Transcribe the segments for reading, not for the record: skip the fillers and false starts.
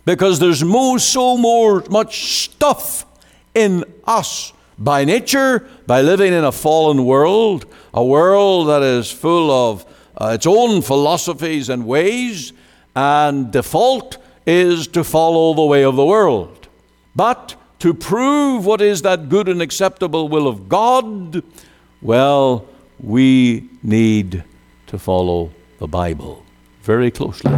because there's so much stuff in us by nature, by living in a fallen world, a world that is full of its own philosophies and ways, and default is to follow the way of the world. But to prove what is that good and acceptable will of God, well, we need to follow the Bible very closely.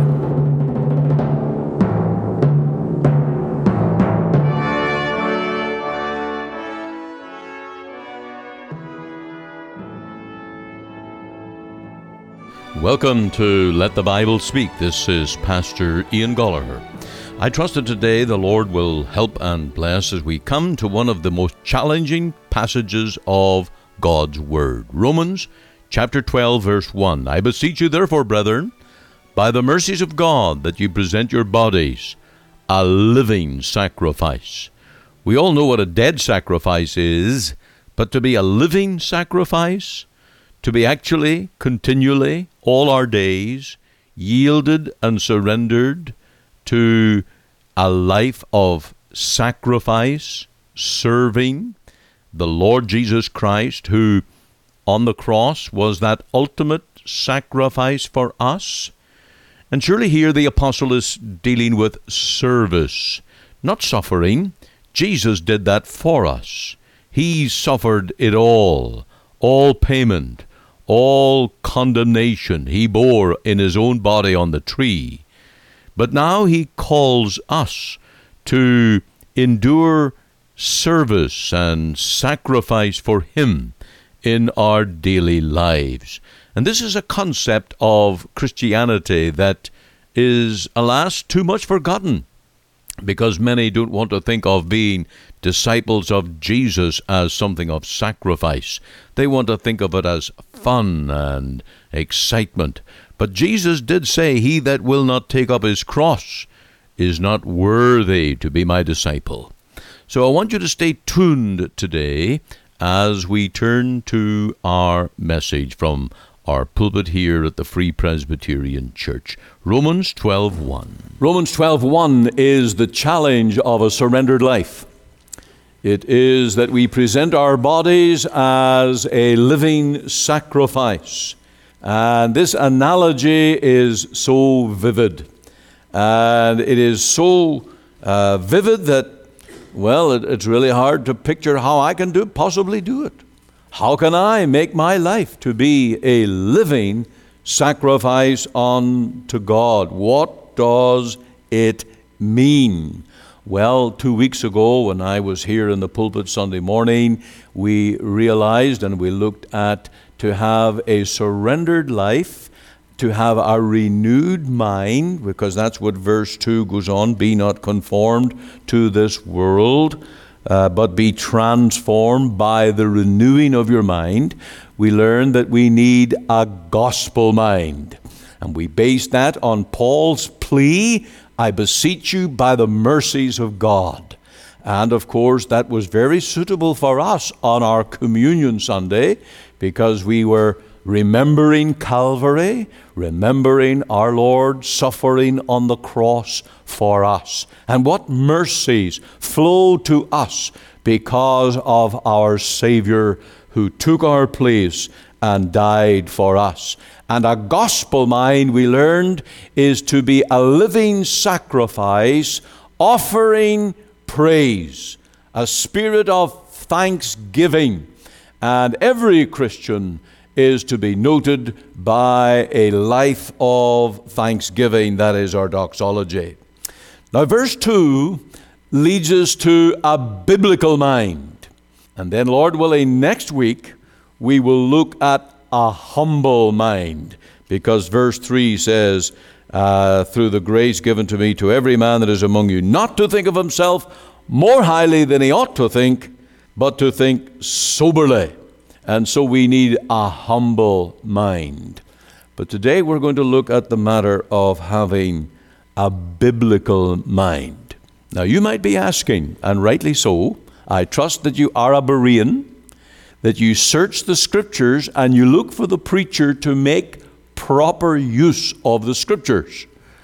Welcome to Let the Bible Speak. This is Pastor Ian Gollaher. I trust that today the Lord will help and bless as we come to one of the most challenging passages of God's Word. Romans chapter 12, verse 1. I beseech you therefore, brethren, by the mercies of God, that you present your bodies a living sacrifice. We all know what a dead sacrifice is, but to be a living sacrifice, to be actually, continually, all our days, yielded and surrendered to a life of sacrifice, serving the Lord Jesus Christ, who on the cross was that ultimate sacrifice for us. And surely here the apostle is dealing with service, not suffering. Jesus did that for us. He suffered it all payment, all condemnation he bore in his own body on the tree. But now he calls us to endure service and sacrifice for him in our daily lives. And this is a concept of Christianity that is, alas, too much forgotten, because many don't want to think of being disciples of Jesus as something of sacrifice. They want to think of it as fun and excitement. But Jesus did say, he that will not take up his cross is not worthy to be my disciple. So I want you to stay tuned today as we turn to our message from our pulpit here at the Free Presbyterian Church. Romans 12:1. Romans 12:1 is the challenge of a surrendered life. It is that we present our bodies as a living sacrifice. And this analogy is so vivid. And it is so vivid that, well, it's really hard to picture how I can possibly do it. How can I make my life to be a living sacrifice unto God? What does it mean? Well, 2 weeks ago when I was here in the pulpit Sunday morning, we realized and we looked at to have a surrendered life, to have a renewed mind, because that's what verse 2 goes on, be not conformed to this world, but be transformed by the renewing of your mind. We learned that we need a gospel mind. And we based that on Paul's plea, I beseech you by the mercies of God. And of course, that was very suitable for us on our Communion Sunday, because we were remembering Calvary, remembering our Lord suffering on the cross for us. And what mercies flow to us because of our Savior who took our place and died for us. And a gospel mind, we learned, is to be a living sacrifice, offering praise, a spirit of thanksgiving. And every Christian is to be noted by a life of thanksgiving. That is our doxology. Now, verse 2 leads us to a biblical mind. And then, Lord willing, next week we will look at a humble mind, because verse 3 says, through the grace given to me, to every man that is among you, not to think of himself more highly than he ought to think, but to think soberly. And so we need a humble mind. But today we're going to look at the matter of having a biblical mind. Now you might be asking, and rightly so, I trust that you are a Berean, that you search the Scriptures and you look for the preacher to make proper use of the Scriptures.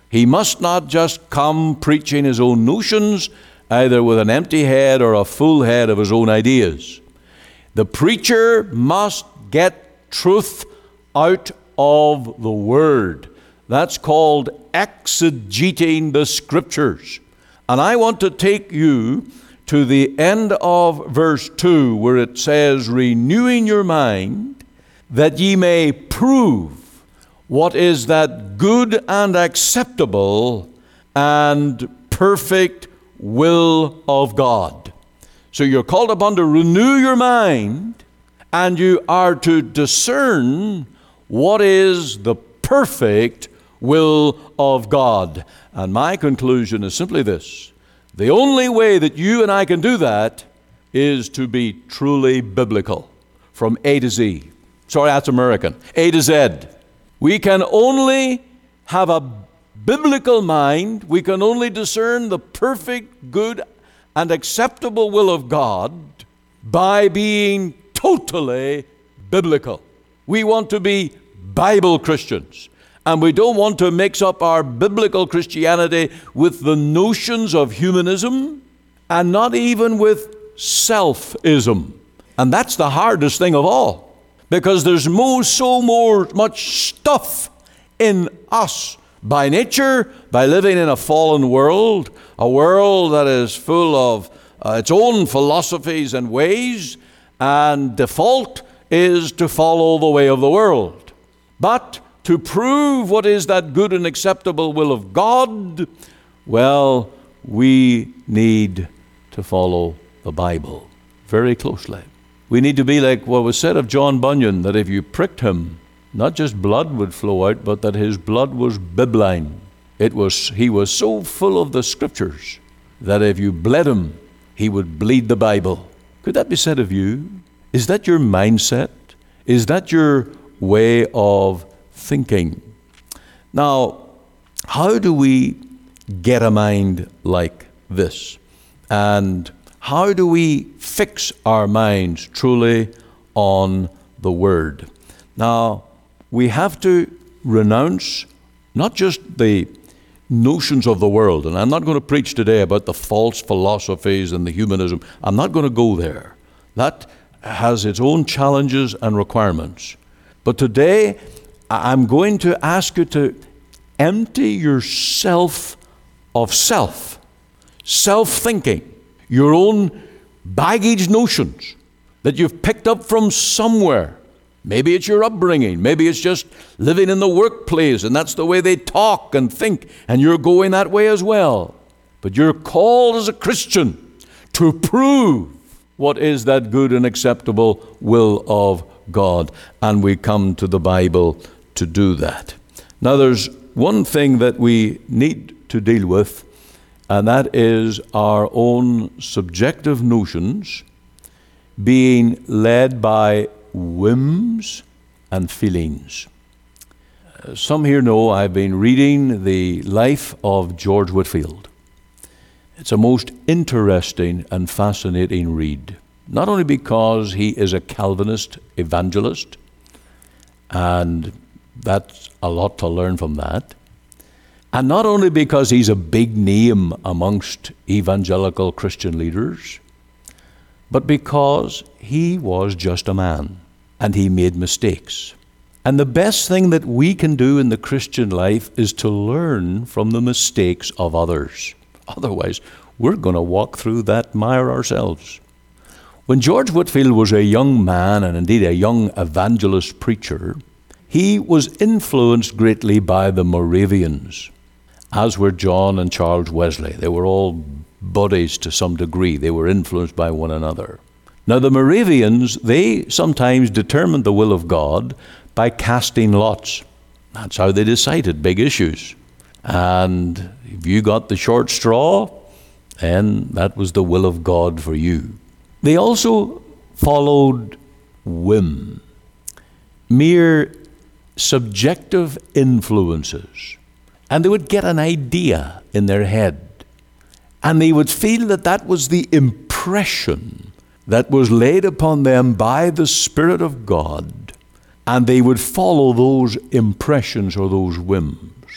He must not just come preaching his own notions, either with an empty head or a full head of his own ideas. The preacher must get truth out of the Word. That's called exegeting the Scriptures. And I want to take you to the end of verse 2, where it says, renewing your mind, that ye may prove what is that good and acceptable and perfect will of God. So you're called upon to renew your mind, and you are to discern what is the perfect will of God. And my conclusion is simply this: the only way that you and I can do that is to be truly biblical, from A to Z. Sorry, that's American. A to Z. We can only have a biblical mind. We can only discern the perfect, good, and acceptable will of God by being totally biblical. We want to be Bible Christians, and we don't want to mix up our biblical Christianity with the notions of humanism, and not even with selfism. And that's the hardest thing of all, because there's so much stuff in us by nature, by living in a fallen world, a world that is full of its own philosophies and ways, and default is to follow the way of the world. But to prove what is that good and acceptable will of God, well, we need to follow the Bible very closely. We need to be like what was said of John Bunyan, that if you pricked him, not just blood would flow out, but that his blood was bibline. He was so full of the Scriptures that if you bled him, he would bleed the Bible. Could that be said of you? Is that your mindset? Is that your way of thinking? Now, how do we get a mind like this? And how do we fix our minds truly on the Word? Now, we have to renounce not just the notions of the world, and I'm not going to preach today about the false philosophies and the humanism. I'm not going to go there. That has its own challenges and requirements. But today, I'm going to ask you to empty yourself of self-thinking, your own baggage notions that you've picked up from somewhere. Maybe it's your upbringing. Maybe it's just living in the workplace, and that's the way they talk and think, and you're going that way as well. But you're called as a Christian to prove what is that good and acceptable will of God. And we come to the Bible to do that. Now, there's one thing that we need to deal with, and that is our own subjective notions being led by whims and feelings. Some here know I've been reading the life of George Whitefield. It's a most interesting and fascinating read, not only because he is a Calvinist evangelist, and that's a lot to learn from that, and not only because he's a big name amongst evangelical Christian leaders, but because he was just a man, and he made mistakes. And the best thing that we can do in the Christian life is to learn from the mistakes of others. Otherwise, we're going to walk through that mire ourselves. When George Whitefield was a young man, and indeed a young evangelist preacher, he was influenced greatly by the Moravians, as were John and Charles Wesley. They were all buddies to some degree. They were influenced by one another. Now, the Moravians, they sometimes determined the will of God by casting lots. That's how they decided big issues. And if you got the short straw, then that was the will of God for you. They also followed whim, mere subjective influences. And they would get an idea in their head, and they would feel that that was the impression that was laid upon them by the Spirit of God, and they would follow those impressions or those whims.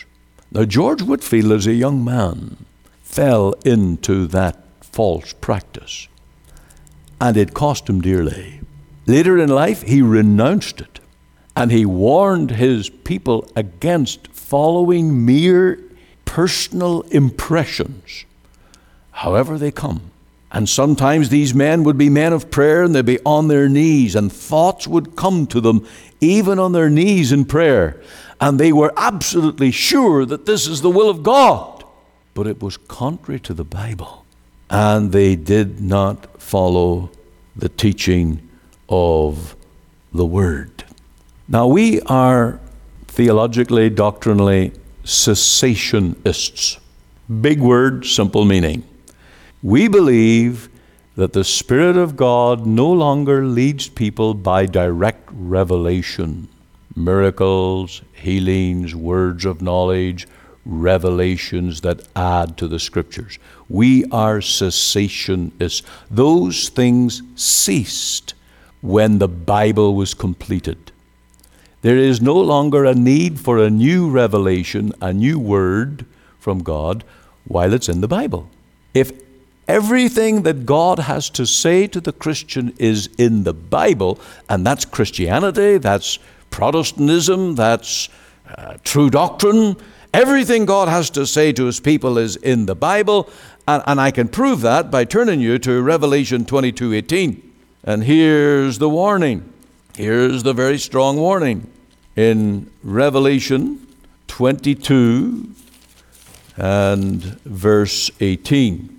Now, George Whitefield, as a young man, fell into that false practice, and it cost him dearly. Later in life, he renounced it, and he warned his people against following mere personal impressions, however they come. And sometimes these men would be men of prayer, and they'd be on their knees, and thoughts would come to them even on their knees in prayer, and they were absolutely sure that this is the will of God. But it was contrary to the Bible, and they did not follow the teaching of the Word. Now, we are theologically, doctrinally cessationists. Big word, simple meaning. We believe that the Spirit of God no longer leads people by direct revelation. Miracles, healings, words of knowledge, revelations that add to the Scriptures. We are cessationists. Those things ceased when the Bible was completed. There is no longer a need for a new revelation, a new word from God while it's in the Bible. If everything that God has to say to the Christian is in the Bible, and that's Christianity, that's Protestantism, that's true doctrine. Everything God has to say to His people is in the Bible, and I can prove that by turning you to Revelation 22:18. And here's the warning. Here's the very strong warning. In Revelation 22 and verse 18.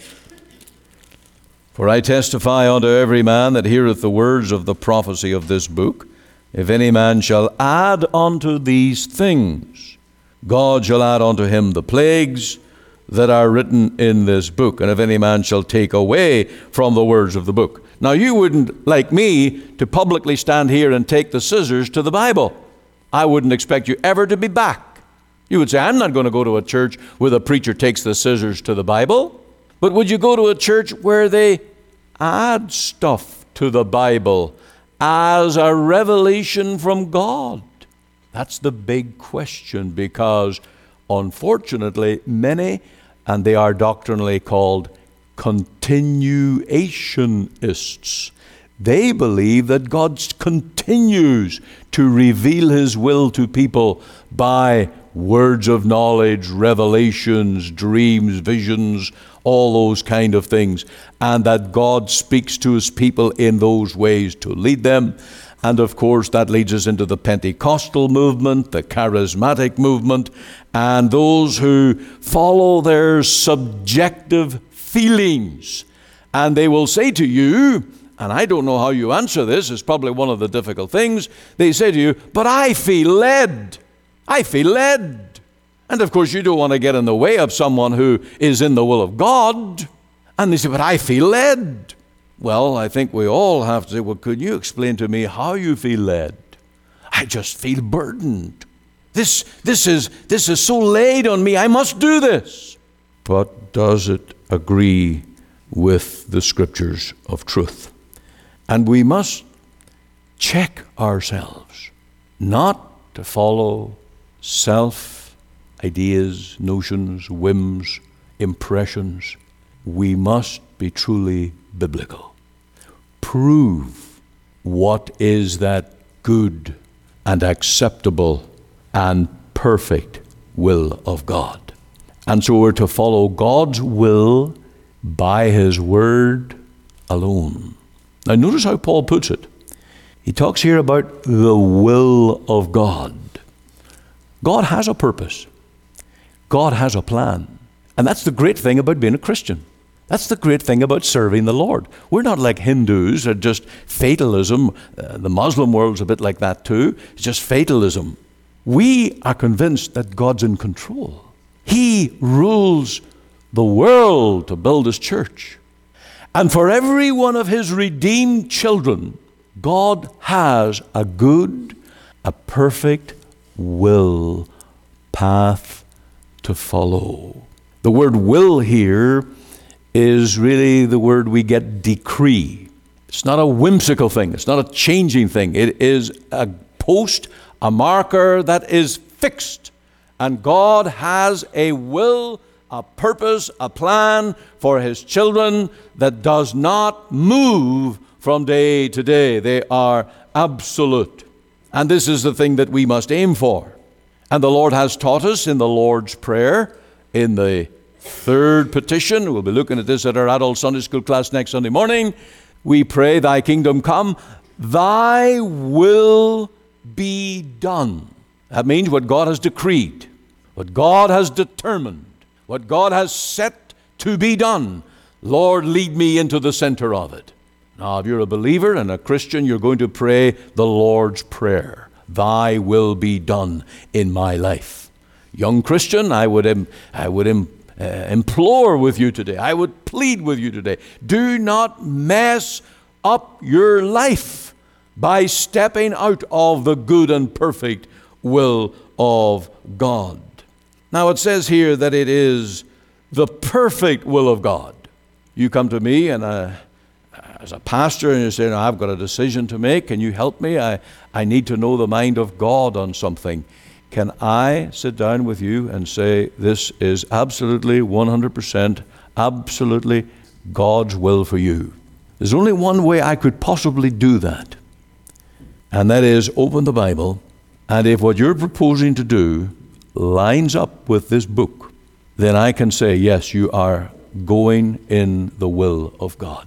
For I testify unto every man that heareth the words of the prophecy of this book, if any man shall add unto these things, God shall add unto him the plagues that are written in this book. And if any man shall take away from the words of the book. Now, you wouldn't like me to publicly stand here and take the scissors to the Bible. I wouldn't expect you ever to be back. You would say, I'm not going to go to a church where the preacher takes the scissors to the Bible. But would you go to a church where they add stuff to the Bible as a revelation from God? That's the big question, because unfortunately many, and they are doctrinally called continuationists, they believe that God continues to reveal His will to people by words of knowledge, revelations, dreams, visions, all those kind of things, and that God speaks to His people in those ways to lead them. And of course, that leads us into the Pentecostal movement, the charismatic movement, and those who follow their subjective feelings. And they will say to you, and I don't know how you answer this, it's probably one of the difficult things, they say to you, but I feel led. I feel led. And of course, you don't want to get in the way of someone who is in the will of God. And they say, but I feel led. Well, I think we all have to say, well, could you explain to me how you feel led? I just feel burdened. This is so laid on me. I must do this. But does it agree with the Scriptures of truth? And we must check ourselves, not to follow self-ideas, notions, whims, impressions. We must be truly biblical. Prove what is that good and acceptable and perfect will of God. And so we're to follow God's will by His Word alone. Now notice how Paul puts it. He talks here about the will of God. God has a purpose. God has a plan. And that's the great thing about being a Christian. That's the great thing about serving the Lord. We're not like Hindus or just fatalism. The Muslim world's a bit like that too. It's just fatalism. We are convinced that God's in control. He rules the world to build His church. And for every one of His redeemed children, God has a good, a perfect will, path to follow. The word will here is really the word we get decree. It's not a whimsical thing. It's not a changing thing. It is a post, a marker that is fixed. And God has a will, a purpose, a plan for His children that does not move from day to day. They are absolute. And this is the thing that we must aim for. And the Lord has taught us in the Lord's Prayer, in the third petition. We'll be looking at this at our adult Sunday school class next Sunday morning. We pray, Thy kingdom come, Thy will be done. That means what God has decreed, what God has determined, what God has set to be done. Lord, lead me into the center of it. Now, if you're a believer and a Christian, you're going to pray the Lord's Prayer. Thy will be done in my life. Young Christian, I would implore with you today. I would plead with you today. Do not mess up your life by stepping out of the good and perfect will of God. Now it says here that it is the perfect will of God. You come to me and as a pastor and you say, no, I've got a decision to make. Can you help me? I need to know the mind of God on something. Can I sit down with you and say, this is absolutely 100%, absolutely God's will for you? There's only one way I could possibly do that. And that is open the Bible. And if what you're proposing to do lines up with this book, then I can say, yes, you are going in the will of God.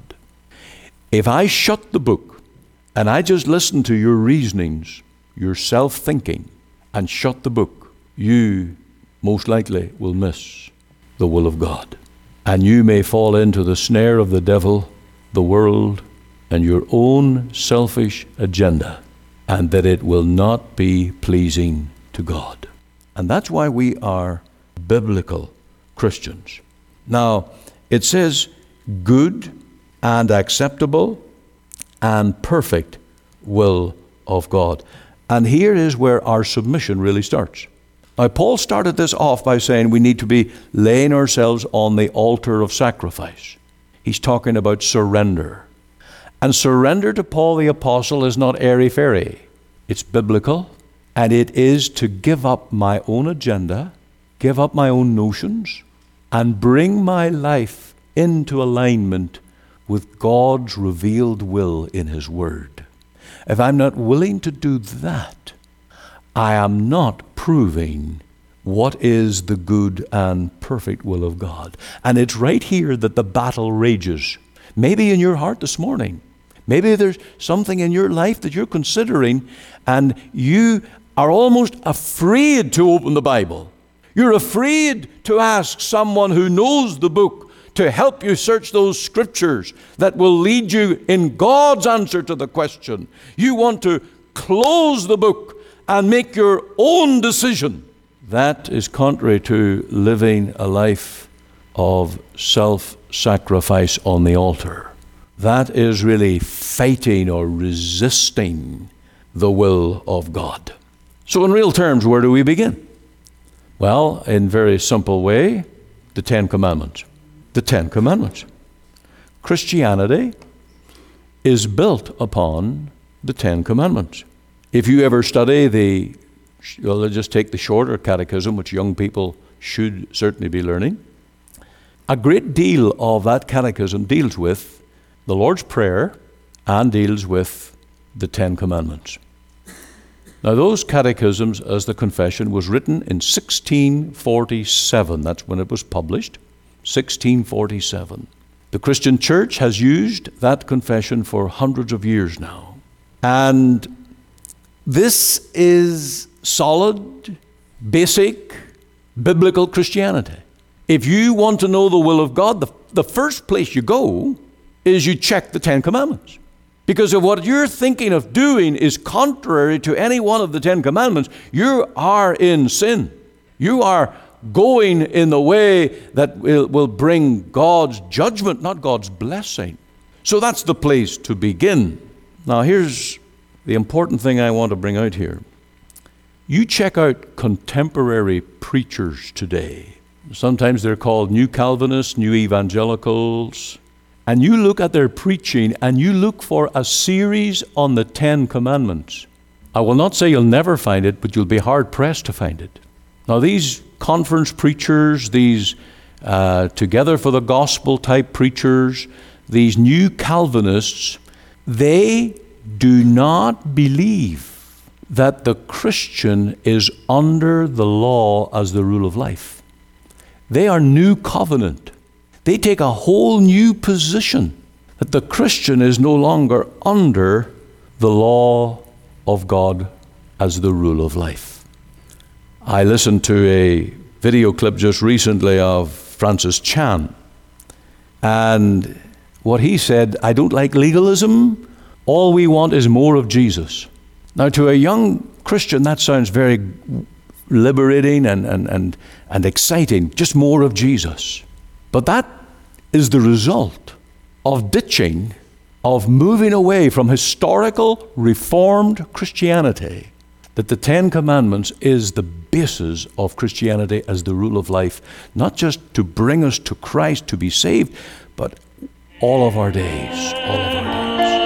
If I shut the book and I just listen to your reasonings, your self-thinking, and shut the book, you most likely will miss the will of God. And you may fall into the snare of the devil, the world, and your own selfish agenda, and that it will not be pleasing to God. And that's why we are biblical Christians. Now, it says good and acceptable and perfect will of God. And here is where our submission really starts. Now, Paul started this off by saying we need to be laying ourselves on the altar of sacrifice. He's talking about surrender. And surrender to Paul the Apostle is not airy-fairy. It's biblical, and it is to give up my own agenda, give up my own notions, and bring my life into alignment with God's revealed will in His Word. If I'm not willing to do that, I am not proving what is the good and perfect will of God. And it's right here that the battle rages. Maybe in your heart this morning. Maybe there's something in your life that you're considering and you are almost afraid to open the Bible. You're afraid to ask someone who knows the book to help you search those scriptures that will lead you in God's answer to the question. You want to close the book and make your own decision. That is contrary to living a life of self-sacrifice on the altar. That is really fighting or resisting the will of God. So in real terms, where do we begin? Well, in a very simple way, the Ten Commandments. The Ten Commandments. Christianity is built upon the Ten Commandments. If you ever study let's just take the shorter catechism, which young people should certainly be learning. A great deal of that catechism deals with the Lord's Prayer and deals with the Ten Commandments. Now those catechisms, as the confession, was written in 1647. That's when it was published. 1647. The Christian Church has used that confession for hundreds of years now. And this is solid, basic, biblical Christianity. If you want to know the will of God, the first place you go is you check the Ten Commandments. Because if what you're thinking of doing is contrary to any one of the Ten Commandments, you are in sin. You are going in the way that will bring God's judgment, not God's blessing. So that's the place to begin. Now here's the important thing I want to bring out here. You check out contemporary preachers today. Sometimes they're called New Calvinists, New Evangelicals. And you look at their preaching and you look for a series on the Ten Commandments. I will not say you'll never find it, but you'll be hard-pressed to find it. Now, these conference preachers, these Together for the Gospel type preachers, these new Calvinists, they do not believe that the Christian is under the law as the rule of life. They are new covenant. They take a whole new position that the Christian is no longer under the law of God as the rule of life. I listened to a video clip just recently of Francis Chan, and what he said, I don't like legalism. All we want is more of Jesus. Now, to a young Christian, that sounds very liberating and exciting, just more of Jesus. But that is the result of ditching, of moving away from historical Reformed Christianity, that the Ten Commandments is the basis of Christianity as the rule of life, not just to bring us to Christ to be saved, but all of our days, all of our days.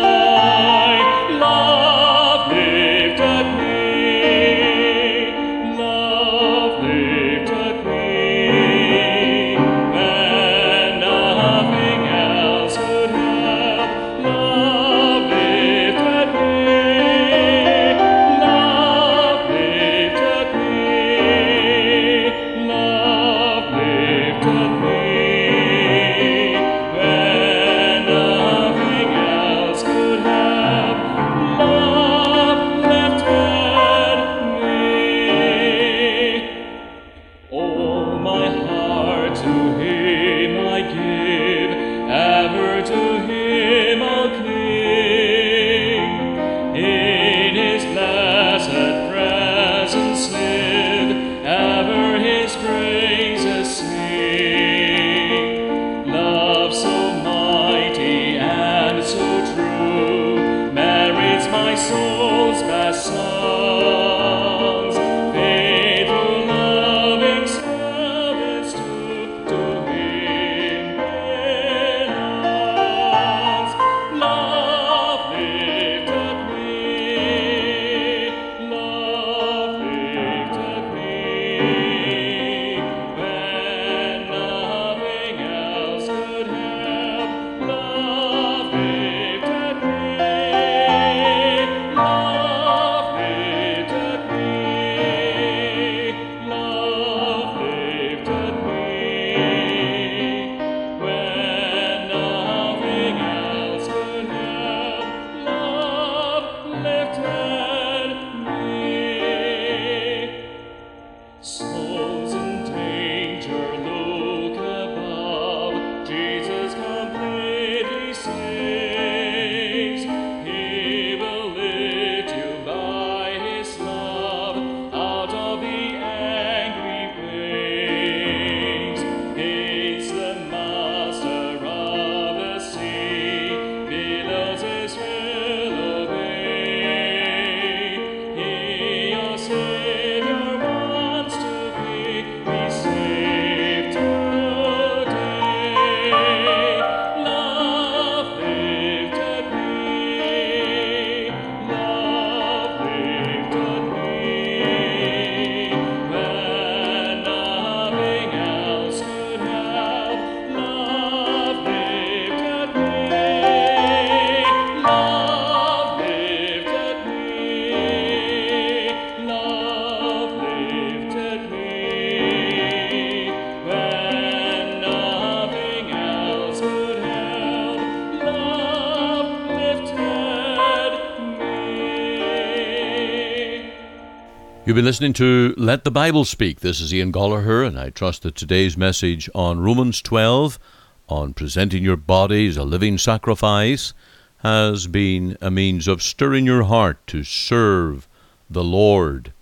You've been listening to Let the Bible Speak. This is Ian Gollaher, and I trust that today's message on Romans 12, on presenting your body as a living sacrifice, has been a means of stirring your heart to serve the Lord.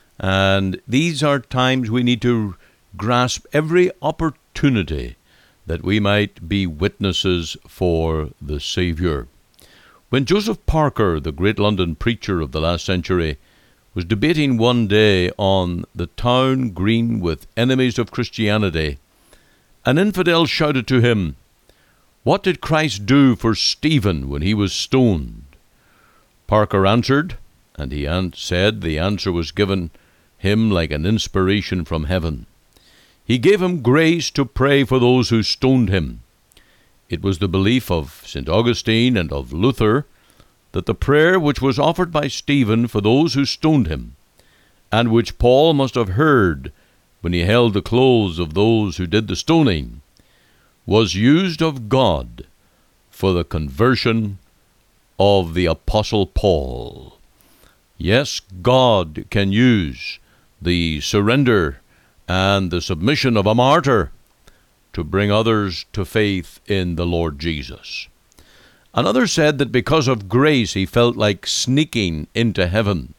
And these are times we need to grasp every opportunity that we might be witnesses for the Savior. When Joseph Parker, the great London preacher of the last century, was debating one day on the town green with enemies of Christianity, an infidel shouted to him, "What did Christ do for Stephen when he was stoned?" Parker answered, and he said the answer was given him like an inspiration from heaven. He gave him grace to pray for those who stoned him. It was the belief of St. Augustine and of Luther that the prayer which was offered by Stephen for those who stoned him, and which Paul must have heard when he held the clothes of those who did the stoning, was used of God for the conversion of the Apostle Paul. Yes, God can use the surrender and the submission of a martyr to bring others to faith in the Lord Jesus. Another said that because of grace he felt like sneaking into heaven.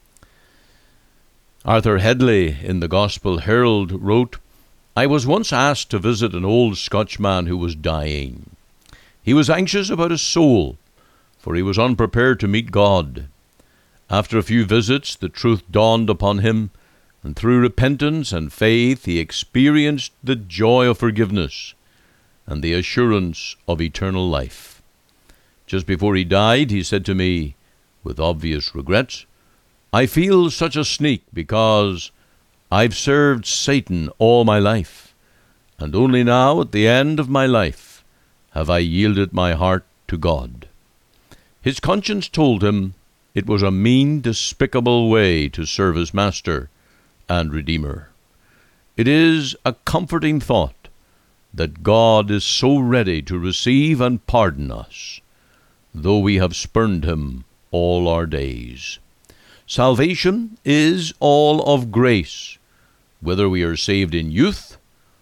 Arthur Hedley in the Gospel Herald wrote, "I was once asked to visit an old Scotchman who was dying. He was anxious about his soul, for he was unprepared to meet God. After a few visits, the truth dawned upon him, and through repentance and faith he experienced the joy of forgiveness and the assurance of eternal life. Just before he died, he said to me, with obvious regrets, 'I feel such a sneak because I've served Satan all my life, and only now at the end of my life have I yielded my heart to God.' His conscience told him it was a mean, despicable way to serve his Master and Redeemer. It is a comforting thought that God is so ready to receive and pardon us, though we have spurned him all our days. Salvation is all of grace, whether we are saved in youth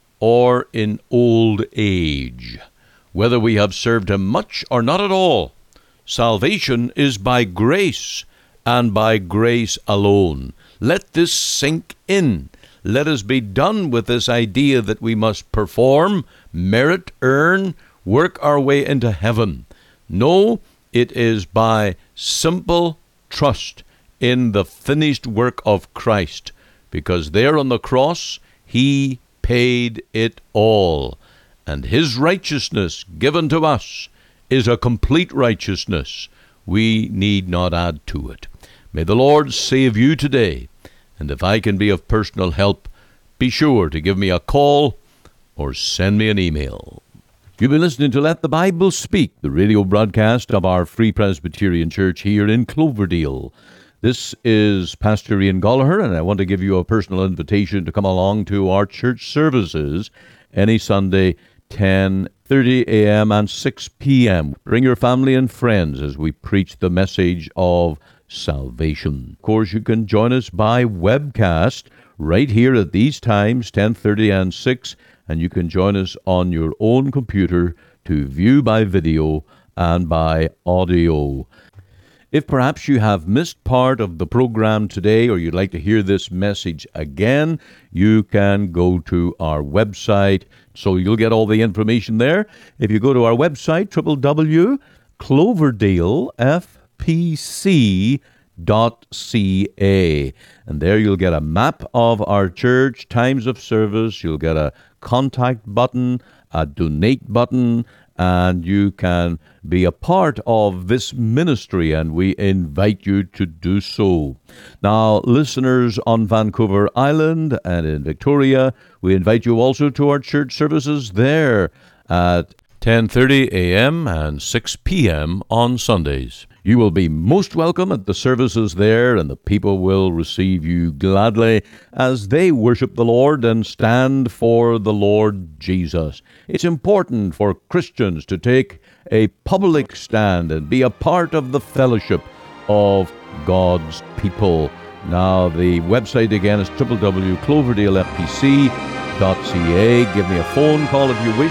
or in old age, whether we have served him much or not at all. Salvation is by grace, and by grace alone. Let this sink in. Let us be done with this idea that we must perform, merit, earn, work our way into heaven. No, it is by simple trust in the finished work of Christ, because there on the cross he paid it all, and his righteousness given to us is a complete righteousness. We need not add to it. May the Lord save you today, and if I can be of personal help, be sure to give me a call or send me an email. You've been listening to Let the Bible Speak, the radio broadcast of our Free Presbyterian Church here in Cloverdale. This is Pastor Ian Gallagher, and I want to give you a personal invitation to come along to our church services any Sunday, 10:30 a.m. and 6 p.m. Bring your family and friends as we preach the message of salvation. Of course, you can join us by webcast right here at these times, 10:30 and 6, and you can join us on your own computer to view by video and by audio. If perhaps you have missed part of the program today, or you'd like to hear this message again, you can go to our website, so you'll get all the information there. If you go to our website, www.cloverdalefpc.ca, and there you'll get a map of our church, times of service, you'll get a contact button, a donate button, and you can be a part of this ministry, and we invite you to do so. Now, listeners on Vancouver Island and in Victoria, we invite you also to our church services there at 10:30 a.m. and 6 p.m. on Sundays. You will be most welcome at the services there, and the people will receive you gladly as they worship the Lord and stand for the Lord Jesus. It's important for Christians to take a public stand and be a part of the fellowship of God's people. Now, the website again is www.cloverdalefpc.ca. Give me a phone call if you wish,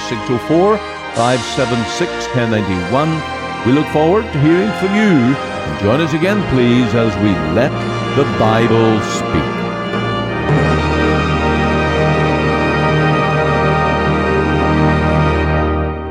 604-576-1091. We look forward to hearing from you. And join us again, please, as we let the Bible speak.